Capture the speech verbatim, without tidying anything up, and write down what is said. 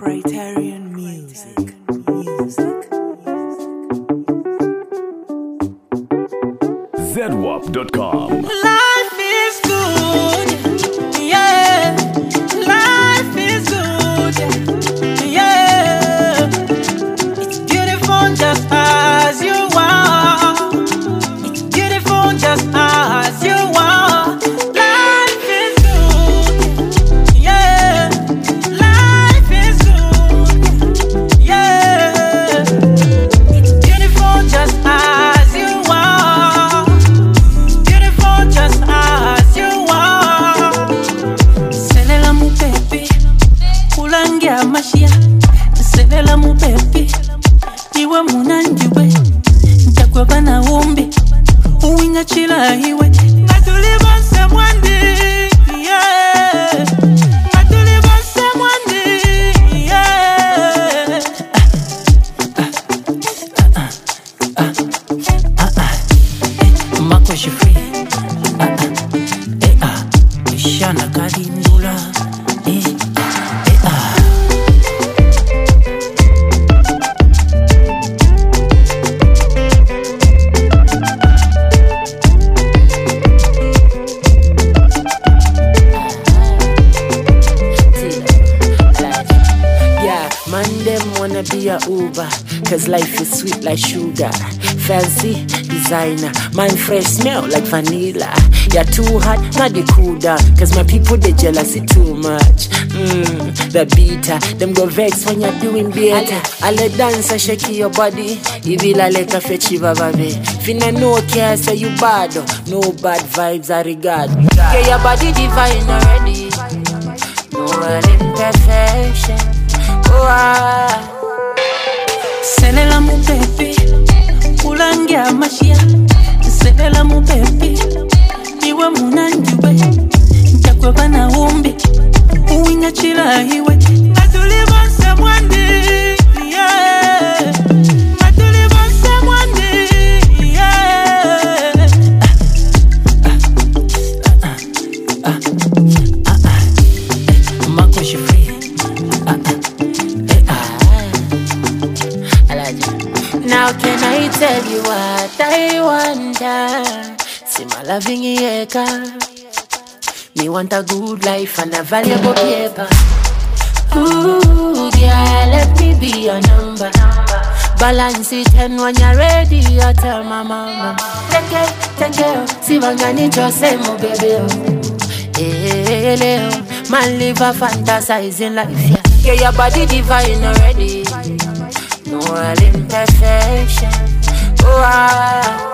Criterion Music. Music. Z W A P dot com. Life is good, yeah. Life is good, yeah. It's beautiful just as you are. It's beautiful just as you are. Life is good, yeah. Life is good, yeah. It's beautiful just as you are. Just as you are. Selela mu baby, kulangia mashia. Selela mu baby, iwe munandiwe. Ntakweba na umbi, uwinga chila hiwe. Ngatuliba semwandi, yeah. Ngatuliba semwandi, yeah. Ah, ah, ah, ah, ah, ah. Mako she free. Shana Kadindula, eh, eh, ah. Yeah, man them wanna be a Uber, cause life is sweet like sugar. Fancy designer, man fresh smell like vanilla. You're too hot, not the cool down, cause my people they jealousy too much. Mmm, the beater, them go vex when you're doing better. I'll let dance and shake your body. You be like a fechiva baby. Finna no care, say you bad, no bad vibes I regard. Yeah, your body divine already. No real imperfection. Oh, ah. Selela mu baby, kulangia mashia. Selela mu baby, iwe munandiwe. Ntakweba na umbi, uwinga chila hiwe. Ngatuliba semwandi, yeah. Ngatuliba semwandi, yeah. Ah, ah, ah, ah, ah, ah. Mako she free. Ah, ah, eh, ah. Now can I tell you what I wonder? See my loving yeka. Me want a good life and a valuable paper. Ooh, girl, let me be your number. Balance it and when you're ready, I tell my mama. Take it, take it, see when I need your same, oh baby. Hey, Leo, man live a fantasizing life, yeah. Yeah, your body divine already. No real imperfection. Oh, ah.